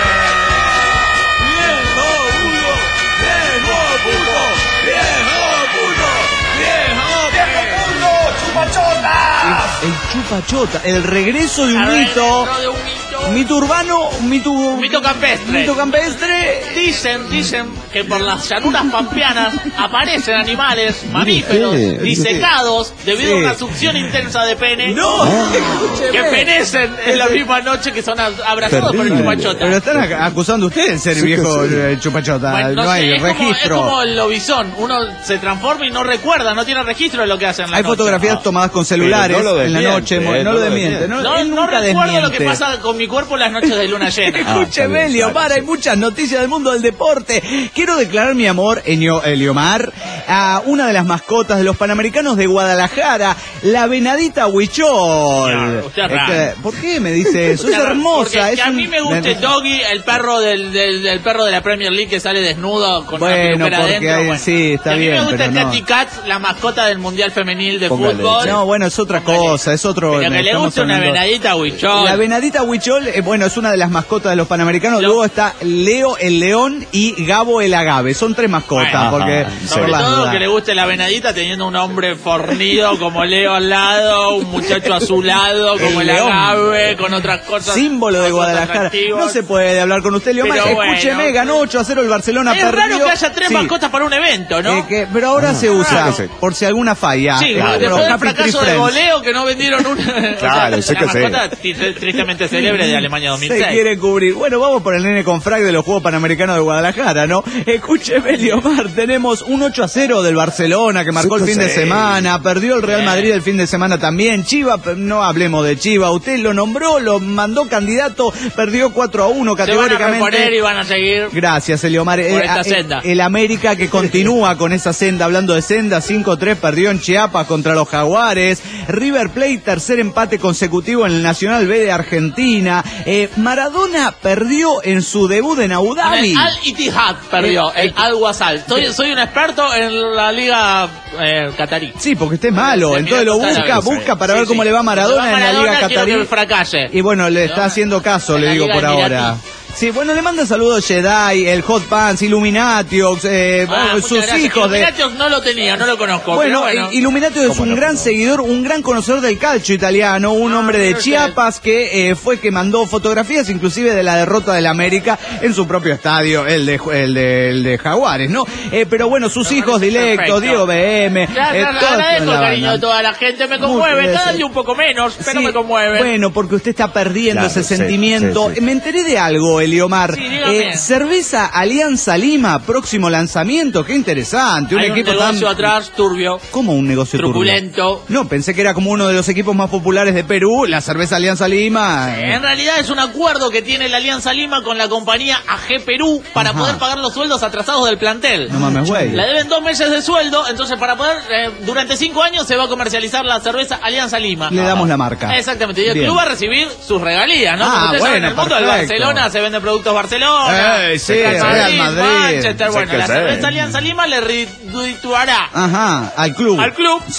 El chupachota, el regreso de un mito, Adentro de un mito. mito urbano, un mito, Un mito campestre. mito campestre. Dicen, dicen que por las llanuras pampeanas aparecen animales, mamíferos, qué? disecados debido Sí. a una succión intensa de pene. No, escúcheme. Que penecen en la misma noche que son abrazados por el Terrible. chupachota. Pero están ac- acusando ustedes de ser Sí que viejo sí. eh, chupachota. Bueno, no, no sé, hay es como, registro. es como el lobizón. Uno se transforma y no recuerda, no tiene registro de lo que hace en la Hay noche. fotografías tomadas con celulares Pero no lo en la desmiente, noche, eh, no, no lo lo desmiente. desmiente. No, No, él no nunca recuerdo lo que desmiente. pasa con mi cuerpo en las noches de luna llena. Ah, Escúcheme, está bien, Eliomar, claro, hay sí. muchas noticias del mundo del deporte. Quiero declarar mi amor, Enio- Eliomar, a una de las mascotas de los Panamericanos de Guadalajara, la venadita Huichol. No, usted es Es raro. que, ¿por qué me dice eso? Es Porque hermosa. que es a un- mí me gusta el Doggy, el perro del, del, del perro de la Premier League que sale desnudo con Bueno, una peluquera porque adentro. hay- bueno. sí, está Y a mí bien, me gusta pero el no. Katy Kat, la mascota del Mundial Femenil de Póngale, fútbol. No, bueno, es otra Póngale. cosa, es otro... Pero que le estamos guste una hablando- venadita huichol. La venadita Huichol, eh, bueno, es una de las mascotas de los Panamericanos. Lo- Luego está Leo el león y Gabo el agave. Son tres mascotas, Bueno, porque... ajá, por Sobre las todo dudas. que le guste la venadita teniendo un hombre fornido como Leo al lado, un muchacho a su lado como El el, león. agave, con otras cosas. Símbolo de cosas Guadalajara. atractivas. No se puede hablar con usted, Leomar. Pero Escúcheme, bueno. ganó ocho a cero el Barcelona, Es perdió. raro que haya tres Sí. mascotas para un evento, ¿no? Eh, que- pero ahora se usa, raro. Sí. por si alguna falla. Sí, Eh, después los del Happy Tree fracaso de Friends. goleo que no vendieron una. Claro, sí la que sí. mascota tri- tristemente célebre de Alemania dos mil seis. Se quiere cubrir. Bueno, vamos por el nene con frag de los Juegos Panamericanos de Guadalajara, ¿no? Escúcheme, Leomar, tenemos un ocho a cero del Barcelona que marcó el fin de Sí. semana, perdió el Real Bien. Madrid el fin de semana también. Chiva, no hablemos de Chiva, usted lo nombró, lo mandó candidato, perdió cuatro a uno Se van a categóricamente. reponer y van a seguir. Gracias, Eliomar. Por Eh, esta eh, senda. El América que continúa con esa senda, hablando de senda, cinco tres perdió en Chiapas contra los Jaguares. River Plate, tercer empate consecutivo en el Nacional B de Argentina. Eh, Maradona perdió en su debut en Abu Dhabi. El Al Ittihad perdió, Eh, el eh, Al Wasal. Soy, soy un experto en la liga eh, catarí. Sí, porque usted es malo, Sí, entonces lo mira, busca, sí, busca para sí, ver cómo sí. le va a Maradona, Le va en la Maradona, Liga quiero Catarí. que fracase. Y bueno, le Le está va- haciendo caso, en le la digo Liga por Emiratí. ahora. Sí, bueno, le manda saludos Jedi, el Hot Pants, Illuminatiox, eh, Ah, bueno, muchas sus gracias. hijos de... Illuminatios no lo tenía, no lo conozco. Bueno, pero bueno. I- Illuminatio es un gran seguidor, un gran conocedor del calcio italiano, un Ah, hombre de mire usted. Chiapas que eh, fue que mandó fotografías inclusive de la derrota del América en su propio estadio, el de el de, el de Jaguares, ¿no? Eh, pero bueno, sus Me hijos parece directos, perfecto. Diego B M, Ya, eh, ya, toda agradezco la el cariño banda. de toda la gente, me Muy conmueve, bien, cada sí. día un poco menos, pero Sí, me conmueve. Bueno, porque usted está perdiendo Claro, ese sí, sentimiento. sí, sí. Me enteré de algo, Eliomar. Sí, dígame. Eh, cerveza Alianza Lima, próximo lanzamiento. Qué interesante. Un Hay un equipo negocio tan... atrás turbio, ¿Cómo un negocio turbio? truculento. No, pensé que era como uno de los equipos más populares de Perú, la cerveza Alianza Lima. En realidad es un acuerdo que tiene la Alianza Lima con la compañía A G Perú para Ajá. poder pagar los sueldos atrasados del plantel. No mames, güey. Le deben dos meses de sueldo, entonces para poder, eh, durante cinco años se va a comercializar la cerveza Alianza Lima. Le damos la marca. Exactamente, y el Bien. club va a recibir sus regalías, ¿no? Ah, Como ustedes saben, bueno, en el mundo del perfecto. Barcelona se venden productos Barcelona, Eh, sí, Real Real Madrid. Manchester, Sí bueno, que la sí. cerveza Alianza Lima le redituará Ajá, al club. al club Sí.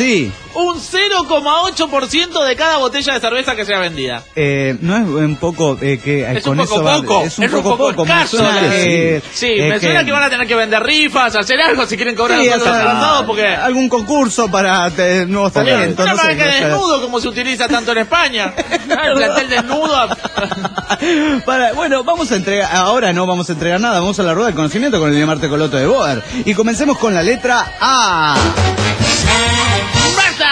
un cero coma ocho por ciento de cada botella de cerveza que sea vendida. Eh, no es un poco eh, que Es con un poco eso va- poco, es un es poco un poco poco, me escaso. suena la- que- sí, eh, me suena que van a tener que vender rifas, hacer algo si quieren cobrar Sí, los hacer adelantados, porque... algún concurso para te- nuevos talentos, Una no sé, marca no sé. desnudo como se utiliza tanto en España. Ah, el plantel desnudo. Para, bueno, vamos a entregar, ahora no vamos a entregar nada, vamos a la rueda del conocimiento con el Marte Coloto de Boer. Y comencemos con la letra A. ¡Barça!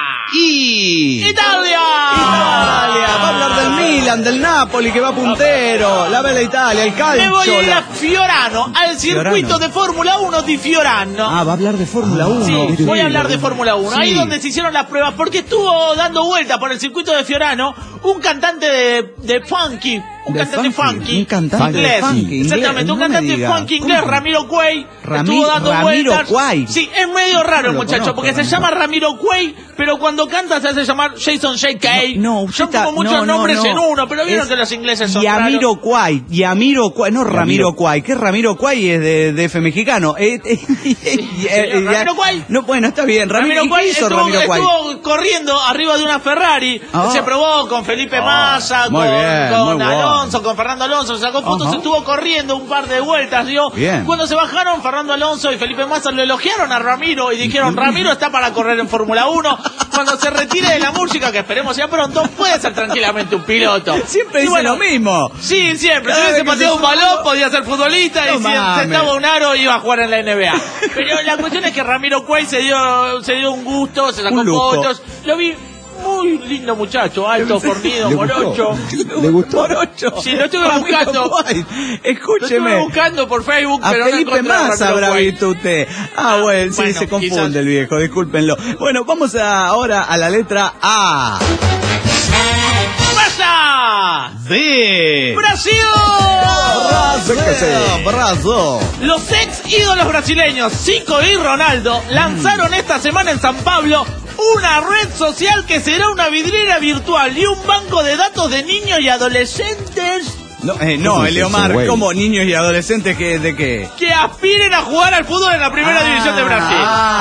Y... ¡Italia! Italia, va a hablar del Milan, del Napoli que va puntero, la bella Italia, el calcio. Me voy a ir la- a Fiorano, al circuito Fiorano. de Fórmula uno di Fiorano. Ah, va a hablar de Fórmula uno. Sí, voy a hablar de Fórmula uno, Sí. ahí donde se hicieron las pruebas, porque estuvo dando vuelta por el circuito de Fiorano un cantante de, de funky, un De cantante funky, funky, un cantante de inglés, funky, inglés, exactamente, un no me cantante diga. funky inglés, ¿Cómo? Ramiro Quay, Rami- estuvo dando Ramiro vueltas. Quay. Sí, es medio raro el Lo muchacho, conozco, porque se Ramiro. llama Ramiro Quay, pero cuando canta se hace llamar Jason J K. No, no, usted son está- como muchos no, no, nombres no. en uno, pero vieron Es que los ingleses son Yamiro raros. Quay, Yamiro Quay, no Ramiro Quay, que Ramiro Quay es de, de F mexicano. Eh, eh, eh, eh, señor, Ramiro ya- Quay. No, bueno, está bien. Ramiro, Ramiro ¿y qué Quay hizo estuvo, Ramiro Quay? estuvo corriendo arriba de una Ferrari, Ah. se probó con Felipe Massa, muy con, bien, con muy bueno. Alonso, con Fernando Alonso, se sacó fotos, Ajá. estuvo corriendo un par de vueltas, dio. Bien. Cuando se bajaron, Fernando Alonso y Felipe Massa lo elogiaron a Ramiro y dijeron, Ramiro está para correr en Fórmula uno, cuando se retire de la música, que esperemos sea pronto, puede ser tranquilamente un piloto. Siempre Y dice bueno, lo mismo. Sí, siempre. Si Cada hubiese vez que pateado se un balón, suma- podía ser futbolista No y si mames. sentaba un aro iba a jugar en la N B A. Pero la cuestión es que Ramiro Quay se dio, se dio un gusto, se sacó Un lujo. fotos. Lo vi muy lindo muchacho, alto, fornido, ¿Le gustó? morocho. ¿Le gustó? Morocho. Sí, lo estuve Ramiro buscando. Quay. Lo estuve Escúcheme. buscando por Facebook, A pero no Felipe encontré a Massa Ramiro habrá Quay. visto usted. Ah, bueno, sí, bueno, se confunde quizás. el viejo, discúlpenlo. Bueno, vamos a- ahora a la letra A. ¡Basta! B. ¡Brasil! Brasil. Brasil. Los ex ídolos brasileños, Zico y Ronaldo, lanzaron esta semana en San Pablo una red social que será una vidriera virtual y un banco de datos de niños y adolescentes No, eh, no, ¿Cómo es Eliomar, eso, güey? como niños y adolescentes, que, ¿de qué? que aspiren a jugar al fútbol en la primera división de Brasil.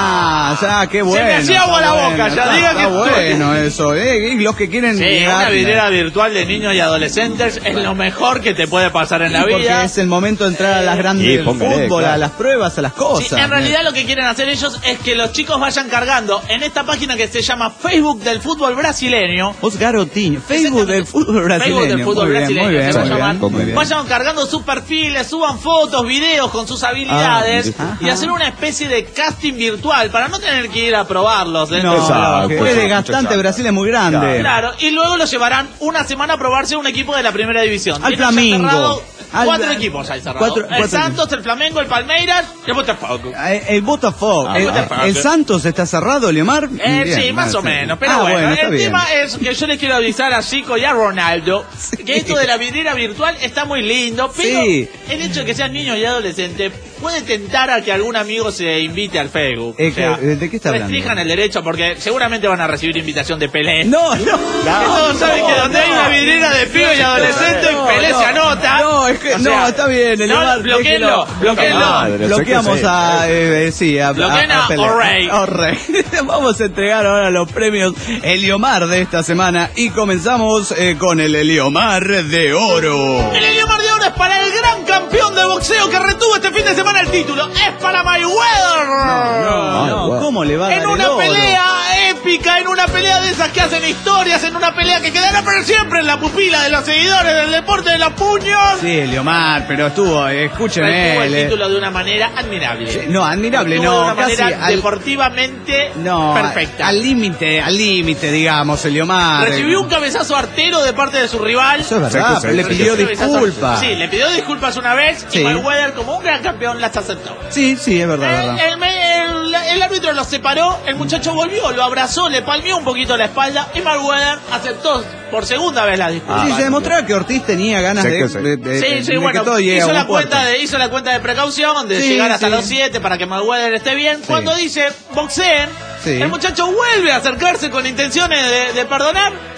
Ah, ya, qué bueno. me hacía agua está la boca, bueno, ya está- diga está que- bueno eso, eh, y los que quieren Sí, llegar- una vidriera virtual de niños y adolescentes es lo mejor que te puede pasar en la porque vida. es el momento de entrar a las grandes Sí, del póngale, fútbol, claro. a las pruebas, a las Sí, cosas. en realidad lo que quieren hacer ellos es que los chicos vayan cargando en esta página que se llama Facebook del fútbol brasileño. Oscar Otiño, Facebook del fútbol brasileño. Facebook del fútbol Muy bien, brasileño, muy bien, se va a muy bien, llamar. muy bien. Vayan cargando sus perfiles, suban fotos, videos con sus habilidades Ah, y ajá. hacer una especie de casting virtual para no tener que ir a probarlos dentro No, de Exacto, que pues, es desgastante, muchacho. Brasil es muy grande. Claro, y luego los llevarán una semana a probarse un equipo de la primera división. Al Tienen ya Flamengo. cerrado Al- Cuatro equipos hay cerrados. cuatro- el cuatro Santos, el Flamengo, el Palmeiras y el Botafogo. Eh, El Botafogo, Ah, el, Botafogo. el Santos está cerrado, Leomar. Eh, Bien, sí, más o bueno, sí. menos. Pero Ah, bueno, está el bien. tema es que yo les quiero avisar a Zico y a Ronaldo que esto de la vidriera virtual está muy lindo, pero Sí. el hecho de que sean niños y adolescentes puede tentar a que algún amigo se invite al Facebook. Eh, O sea, que- ¿de qué está hablando? Restrijan el derecho porque seguramente van a recibir invitación de Pelé. No, no. Que todos saben que donde hay una vidriera de pibes y adolescentes, No, Pelé no. se anota. No, es que, O sea, no, está bien, no, Eliomar, bloqueenlo, déjelo. bloqueenlo. Madre, Bloqueamos sé que a, eh, eh, sí, a, Bloqueen a, a Pelé. O'Reilly. O'Reilly. Vamos a entregar ahora los premios Eliomar de esta semana y comenzamos eh, con el Eliomar de Oro. El Eliomar de Oro es para el gran campeón de boxeo que retuvo este fin de semana el título. Es para Mayweather. No, no, wow. ¿cómo le va a dar En el una oro? pelea épica, en una pelea de esas que hacen historias, en una pelea que quedará para siempre en la pupila de los seguidores del deporte de los puños. Sí, Eliomar, pero estuvo, eh, escúcheme. Retuvo el le- título de una manera admirable. Sí, no, admirable, Retuvo no, de una casi manera al- deportivamente No, perfecta. al límite, al límite, digamos, Eliomar. Recibió un cabezazo artero de parte de su rival. Eso es verdad, Sí, pero le sí, pidió Un cabezazo- disculpas. Sí, le pidió disculpas una vez Sí. y Mayweather, como un gran campeón, las aceptó. Sí, sí, es verdad, es El, verdad. el me- el- el árbitro los separó, el muchacho volvió, lo abrazó, le palmeó un poquito la espalda y Mayweather aceptó por segunda vez la disculpa. Sí, se demostraba que Ortiz tenía ganas Sí, de, que sí. de- de- Sí, sí, de bueno, que todo llegue a hizo buen la, cuenta puerto. de, hizo la cuenta de precaución de Sí, llegar hasta sí. los siete para que Mayweather esté bien. Cuando dice boxeen, Sí. el muchacho vuelve a acercarse con intenciones de, de perdonar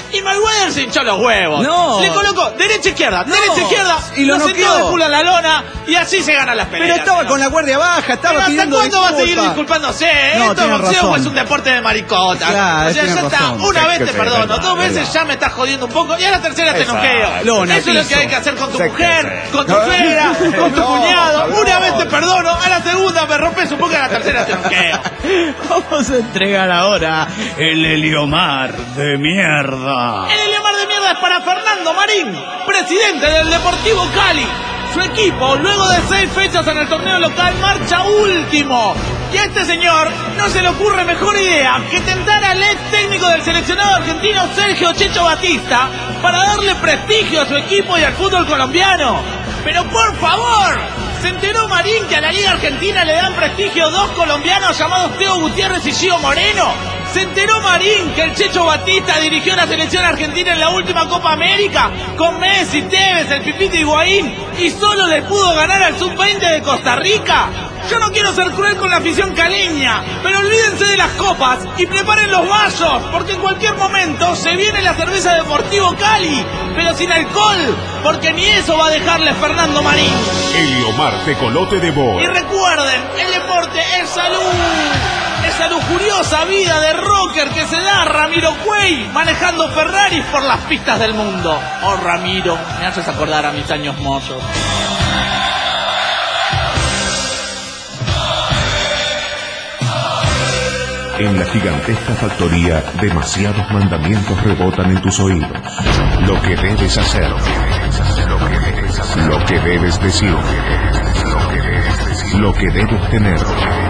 Y Mayweather se hinchó los huevos. No. Le colocó derecha izquierda, No. derecha izquierda, Y lo lo sentó noqueó. de culo en la lona y así se ganan las peleas. Pero estaba ¿no? con la guardia baja, estaba ¿Pero hasta pidiendo cuándo va a seguir disculpas. disculpándose? No, Esto es tiene boxeo o razón. es un deporte de maricota. Claro, o sea, tiene ya está. razón. Una Sí, vez que te sí, perdono, verdad, dos veces verdad. ya me estás jodiendo un poco y a la tercera te Exacto. noqueo. Lona, Eso es lo que piso. hay que hacer con tu Sí, que mujer, sí. con tu No. suegra, con tu No, cuñado. no. Una vez te perdono, a la segunda me rompes un poco y a la tercera te noqueo. Vamos a entregar ahora el Heliomar de mierda. El Heliomar de mierda es para Fernando Marín, presidente del Deportivo Cali. Su equipo, luego de seis fechas en el torneo local, marcha último. Y a este señor no se le ocurre mejor idea que tentar al ex técnico del seleccionado argentino Sergio Checho Batista para darle prestigio a su equipo y al fútbol colombiano. Pero por favor, ¿se enteró Marín que a la Liga Argentina le dan prestigio dos colombianos llamados Teo Gutiérrez y Gio Moreno? ¿Se enteró Marín que el Checho Batista dirigió la selección argentina en la última Copa América con Messi, Tevez, el Pipito Higuaín y solo le pudo ganar al sub veinte de Costa Rica? Yo no quiero ser cruel con la afición caleña, pero olvídense de las copas y preparen los vasos, porque en cualquier momento se viene la cerveza Deportivo Cali, pero sin alcohol, porque ni eso va a dejarle Fernando Marín. Heliomar Tecolote de Boer. Y recuerden, el deporte es salud. Esa lujuriosa vida de rocker que se da Ramiro Cuey manejando Ferraris por las pistas del mundo. Oh, Ramiro, me haces acordar a mis años mozos. En la gigantesca factoría, demasiados mandamientos rebotan en tus oídos. Lo que debes hacer, lo que debes decir, lo que debes tener,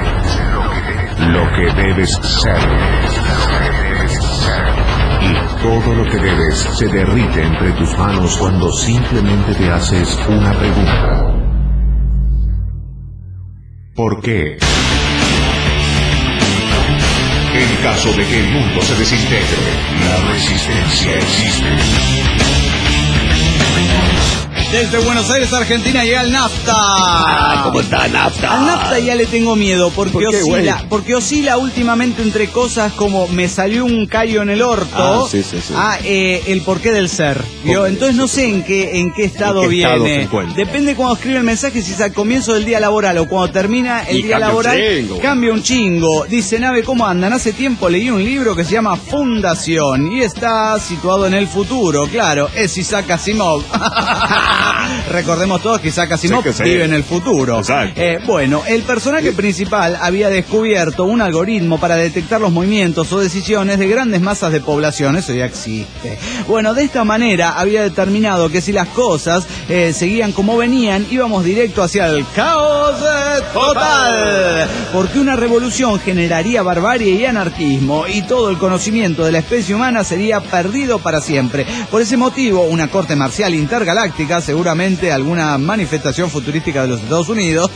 lo que debes ser. Y todo lo que debes se derrite entre tus manos cuando simplemente te haces una pregunta. ¿Por qué? En caso de que el mundo se desintegre, la resistencia existe. Desde Buenos Aires, Argentina, llega el Nafta. Ah, ¿cómo está Nafta? Al Nafta ya le tengo miedo porque ¿Por qué, oscila, güey? porque oscila últimamente entre cosas como me salió un callo en el orto, Ah, sí, sí, sí. a eh, el porqué del ser. ¿Vio? Porqué, Entonces no sí, sé sí. en qué en qué estado ¿En qué estado se viene. encuentra? Depende cuando escribe el mensaje, si es al comienzo del día laboral o cuando termina el Y día cambia un laboral. chingo. Cambia un chingo. Dice Nave, ¿cómo andan? Hace tiempo leí un libro que se llama Fundación y está situado en el futuro. Claro, es Isaac Asimov. Recordemos todos que Isaac Asimov Sí que sí. vive en el futuro. Exacto. Eh, bueno, el personaje principal había descubierto un algoritmo para detectar los movimientos o decisiones de grandes masas de población. Eso ya existe. Bueno, de esta manera había determinado que si las cosas eh, seguían como venían, íbamos directo hacia el caos eh, total. Porque una revolución generaría barbarie y anarquismo y todo el conocimiento de la especie humana sería perdido para siempre. Por ese motivo, una corte marcial intergaláctica, seguramente alguna manifestación futurística de los Estados Unidos,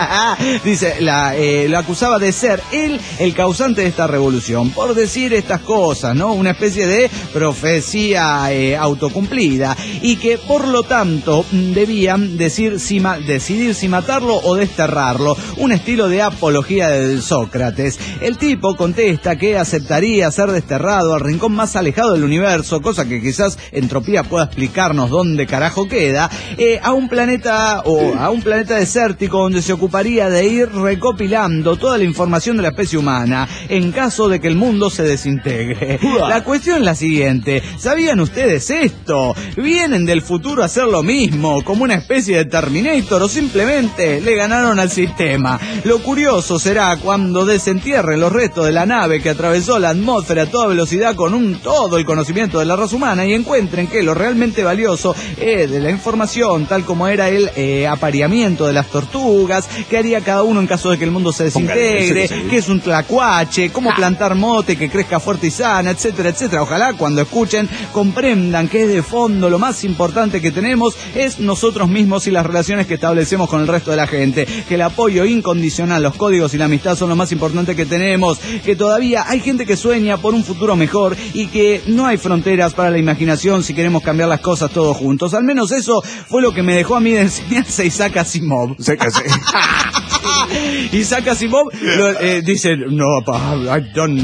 dice, la, eh, lo acusaba de ser él el causante de esta revolución, por decir estas cosas, ¿no? Una especie de profecía eh, autocumplida, y que por lo tanto debían decir si ma- decidir si matarlo o desterrarlo, un estilo de apología del Sócrates. El tipo contesta que aceptaría ser desterrado al rincón más alejado del universo, cosa que quizás Entropía pueda explicarnos dónde carajo queda, eh, a un planeta o a un planeta desértico donde se ocuparía de ir recopilando toda la información de la especie humana en caso de que el mundo se desintegre. La cuestión es la siguiente, ¿sabían ustedes esto? ¿Vienen del futuro a hacer lo mismo, como una especie de Terminator, o simplemente le ganaron al sistema? Lo curioso será cuando desentierren los restos de la nave que atravesó la atmósfera a toda velocidad con un todo el conocimiento de la raza humana y encuentren que lo realmente valioso es de la información, tal como era el eh, apareamiento de las tortugas, qué haría cada uno en caso de que el mundo se desintegre, Sí, sí, sí. qué es un tlacuache, cómo plantar mote que crezca fuerte y sana, etcétera, etcétera. Ojalá cuando escuchen comprendan que es de fondo lo más importante que tenemos es nosotros mismos y las relaciones que establecemos con el resto de la gente, que el apoyo incondicional, los códigos y la amistad son lo más importante que tenemos, que todavía hay gente que sueña por un futuro mejor y que no hay fronteras para la imaginación si queremos cambiar las cosas todos juntos. Al menos eso fue lo que me dejó a mí de enseñanza Isaac Asimov. Sé que sí. Isaac Asimov lo, eh, dice, no, pa, I don't,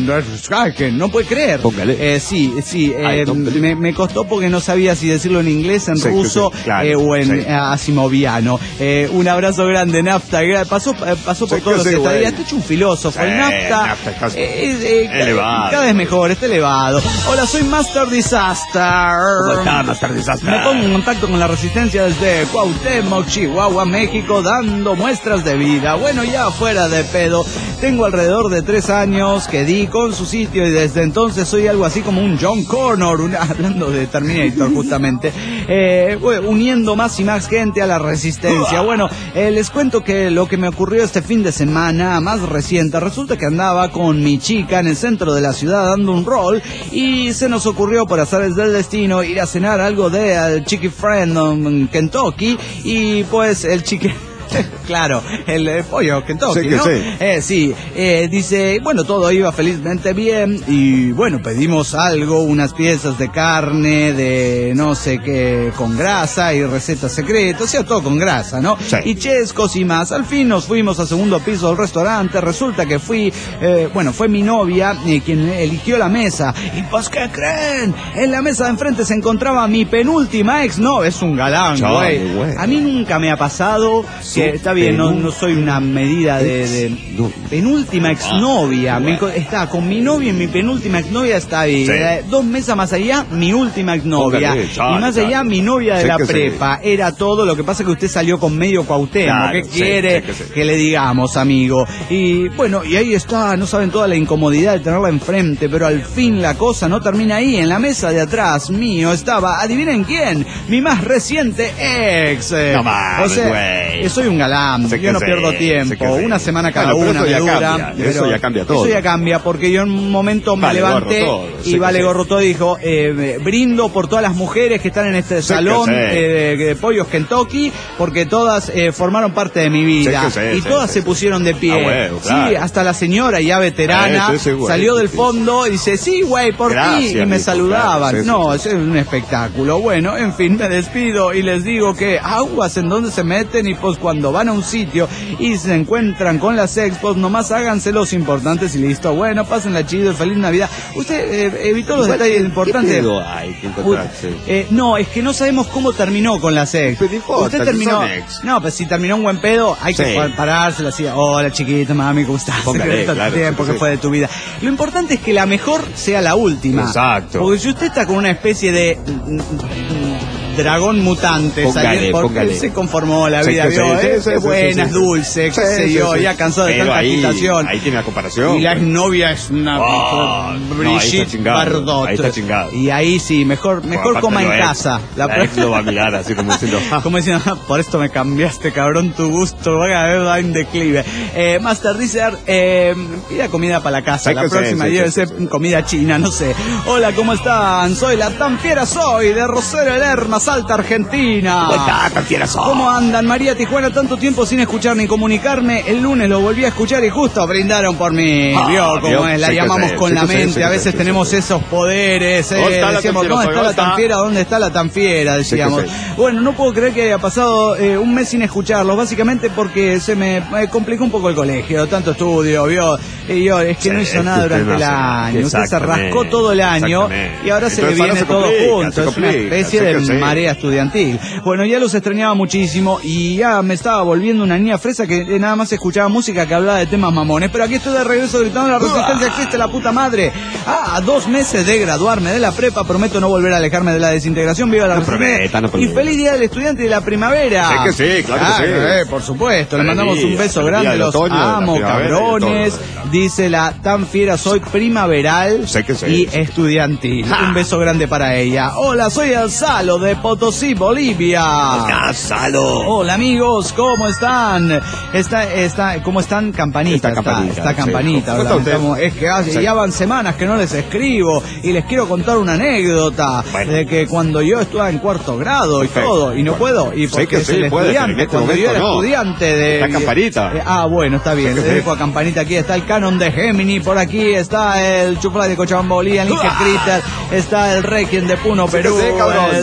no puede creer. Póngale. Eh, sí, sí, eh, Ay, me, me costó porque no sabía si decirlo en inglés, en sí, ruso sí, claro, eh, o en sí. eh, asimoviano. Eh, un abrazo grande, Nafta. Pasó, eh, pasó por Sí, todos los sí, estadías. güey. Está hecho un filósofo. Sí, el Nafta, Nafta está eh, eh, elevado. cada vez mejor, está elevado. Hola, soy Master Disaster. ¿Cómo está, Master Disaster? Me pongo en contacto con la resistencia desde Cuauhtémoc, Chihuahua, México, dando muestras de vida. Bueno, ya fuera de pedo, tengo alrededor de tres años que di con su sitio y desde entonces soy algo así como un John Connor, una, hablando de Terminator justamente, eh, uniendo más y más gente a la resistencia. Bueno, eh, les cuento que lo que me ocurrió este fin de semana, más reciente, resulta que andaba con mi chica en el centro de la ciudad dando un rol y se nos ocurrió por azares del destino ir a cenar algo de al Chicken Friend en Kentucky y pues el chicken... Claro, el eh, pollo Kentucky, Sí, que ¿no? sí. Eh, sí, eh, dice, bueno, todo iba felizmente bien y bueno, pedimos algo, unas piezas de carne, de no sé qué, con grasa y recetas secretas, o sea, todo con grasa, ¿no? Sí. Y chescos y más. Al fin nos fuimos al segundo piso del restaurante, resulta que fui, eh, bueno, fue mi novia eh, quien eligió la mesa. Y pues, ¿qué creen? En la mesa de enfrente se encontraba mi penúltima ex, no, es un galán, Chale, güey. güey. A mí nunca me ha pasado que, está bien, no, no soy una medida de, de No. penúltima exnovia. Me enco- está con mi novia y mi penúltima exnovia está bien. Sí. Eh, Dos mesas más allá, mi última exnovia. Póngale, chale, Y más chale. allá, mi novia de Sí la que sí. prepa. Era todo. Lo que pasa es que usted salió con medio Cuauhtémoc. Claro, ¿Qué sí, quiere sí que sí. que le digamos, amigo? Y bueno, y ahí está. No saben toda la incomodidad de tenerla enfrente. Pero al fin la cosa no termina ahí. En la mesa de atrás mío estaba, adivinen quién, mi más reciente ex. Eh, No mames, o sea, güey. eh, soy un galán. Sé que Yo no sí, pierdo sé tiempo. que sí. Una semana cada Bueno, pero una eso me ya dura. cambia, eso pero ya cambia todo. Eso ya cambia porque yo en un momento me Vale levanté gorro todo, y sé Vale que sí. Gorro todo dijo, eh, brindo por todas las mujeres que están en este Sé que salón sí. eh, de, de pollos Kentucky porque todas eh, formaron parte de mi vida. Sé que sí, y sí, todas sí, se sí. pusieron de pie. Ah, bueno, Sí, claro. hasta la señora ya veterana Eh, sí, sí, güey, salió sí, del sí. fondo y dice, sí, güey, por Gracias, ti. Y me mijo, saludaban. claro, sí, no, sí, es un espectáculo. Bueno, en fin, me despido y les digo que aguas en donde se meten y pues cuando van a un sitio y se encuentran con las expos, nomás háganse los importantes y listo. Bueno, pásenla chido y feliz Navidad. Usted eh, evitó los Igual, detalles ¿qué importantes. pedo hay que encontrarse? Eh, no, es que no sabemos cómo terminó con la ex. Pero no importa, Usted si terminó. son ex. No, pues si terminó un buen pedo, hay que Sí. pa- parársela así. Hola chiquita, mami, ¿cómo estás? Póngale, ¿Qué tal claro, tiempo sí, que sí. fue de tu vida? Lo importante es que la mejor sea la última. Exacto. Porque si usted está con una especie de mm, mm, dragón mutante, Póngale, saliendo- porque póngale. él se conformó la Sí, vida, que sí, vio, sí, eh, sí, qué sí, buena, sí, es sí. dulce, qué Sí, sé sí, yo, sí. ya cansado de Pero tanta ahí- agitación. ahí tiene la comparación. Y la exnovia es una Oh, no, ahí está Brigitte chingado, Bardot. ahí está chingado. Y ahí sí, mejor, mejor Bueno, coma aparte en lo casa. ex, La, ex lo va a mirar así como diciendo, "Ja". Como diciendo, "Ah, por esto me cambiaste, cabrón, tu gusto va a ver va en declive". Eh, Master Dicer, eh, pida comida para la casa. Sí, La que sí, próxima sí, debe sí, ser sí, sí. comida china, no sé. Hola, ¿cómo están? Soy la tan fiera soy de Rosario Lerma, Salta, Argentina. ¿Cómo está, tan fiera soy? ¿Cómo andan, María Tijuana? Tanto tiempo sin escuchar ni comunicarme. El lunes lo volví a escuchar y justo brindaron por mí. Ah, Vio cómo vio, es, la sí que llamamos sí, con sí la que sí, mente. sí que A sí, veces sí, tenemos sí. esos poderes. eh. ¿Dónde está la Decíamos, tan ¿dónde fiera? está la ¿Dónde tan está? fiera? ¿Dónde está la tan fiera? Decíamos. Sí que sí. Bueno, no puedo creer que haya pasado eh, un mes sin escucharlos, básicamente porque se me, me complicó un poco el colegio, tanto estudio, vio. Y yo, es que Sí, no hizo es nada que usted durante no el hace nada. año. Usted se Exactamente, rascó todo el año exactamente. y ahora se le Entonces, ahora viene se todo complica, junto. se Es una complica, especie sí de que sí. marea estudiantil. Bueno, ya los extrañaba muchísimo y ya me estaba volviendo una niña fresa que eh, nada más escuchaba música que hablaba de temas mamones. Pero aquí estoy de regreso gritando: la resistencia existe, la puta madre. Ah, a dos meses de graduarme de la prepa, prometo no volver a alejarme de la desintegración. Viva la No resistencia. prometa, no Y prometa. feliz día del estudiante de la primavera. Sí que sí, claro que sí. eh, por supuesto. Le Feliz mandamos un día, beso feliz día grande. del Los otoño, de la amo, primavera y de cabrones. todo. Dice la tan fiera soy primaveral Sé que sí. y estudiantil. Ja. Un beso grande para ella. Hola, soy el Salo de Potosí, Bolivia. Cásalo. Hola amigos, ¿cómo están? Está, está, ¿cómo están? Campanita, Está campanita, está, está sí. campanita. ¿Cómo está usted? Lamentamos- Es que hace, Sí. ya van semanas que no les escribo y les quiero contar una anécdota Bueno. de que cuando yo estaba en cuarto grado y Perfecto. todo, y no puedo, y Sí porque que es sí, el puede, pero en estudiante, este cuando yo momento era no. estudiante de... Está campanita. Eh, ah, bueno, está bien, Sí que le sí. dejo a campanita aquí, está el canon de Gemini, por aquí está el Chufla de Cochabamba, el Inque Critter, está el Requiem de Puno, Sí que Perú, sí, cabrón. el, el pan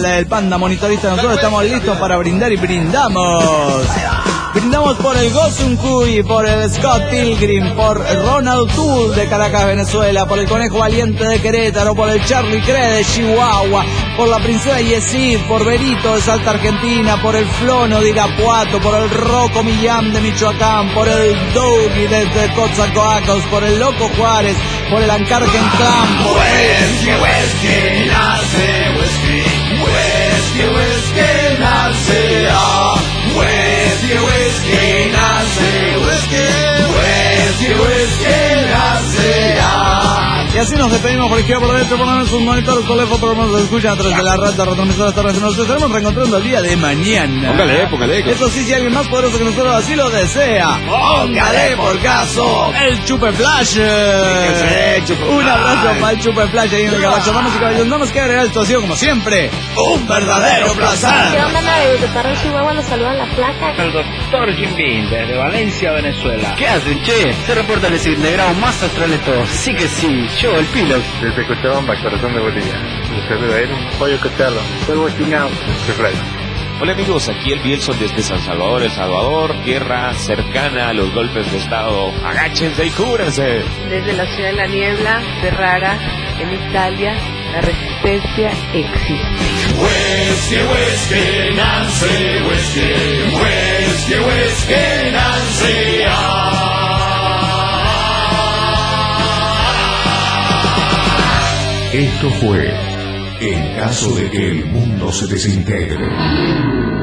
banda monitorista, nosotros estamos listos para brindar y brindamos. Brindamos por el Gosun Cuy, por el Scott Pilgrim, por Ronald Tool de Caracas, Venezuela, por el Conejo Valiente de Querétaro, por el Charlie Cree de Chihuahua, por la Princesa Yesid, por Berito de Salta, Argentina, por el Flono de Irapuato, por el Rocco Millán de Michoacán, por el Dougie desde Coatzacoalcos, por el Loco Juárez, por el Ancargen Clan, por Whisky, whisky, nace whisky, whisky, whisky, nace ah. Whisky, whisky, nace whisky, whisky, whisky, nace ah. Y así nos despedimos por izquierda, por derecha, por lo menos sus monitores, colegios, por lo menos nos escuchan a través de la red, retransmisoras terrestres. Nos estaremos reencontrando el día de mañana. Póngale, póngale. Eso sí, si alguien más poderoso que nosotros así lo desea, Póngale por caso. el Chupe Flash. Chupe Un Flash. abrazo para el Chupe Flash ahí en el Gabacho. Damas y caballeros, no nos queda agregar esto, ha sido como siempre Un verdadero placer. ¿Qué onda, nave? De Parral, Chihuahua, nos saludan la placa. El doctor Jim Beam, desde Valencia, Venezuela. ¿Qué hacen, che? Se reporta el desintegrado más astral de todos. Sí que sí, yo, el piloto. Desde Cochabamba, corazón de Bolivia. Les saluda él, Pollo Cochalo. Polvo Chingao. Hola amigos, aquí el Bielson desde San Salvador, El Salvador, tierra cercana a los golpes de estado. Agáchense y cúbranse. Desde la ciudad de la niebla, Ferrara, en Italia, la resistencia existe. Whisky, whisky, Nancy, whisky, whisky, whisky, Nancy, ah. Esto fue En caso de que el mundo se desintegre.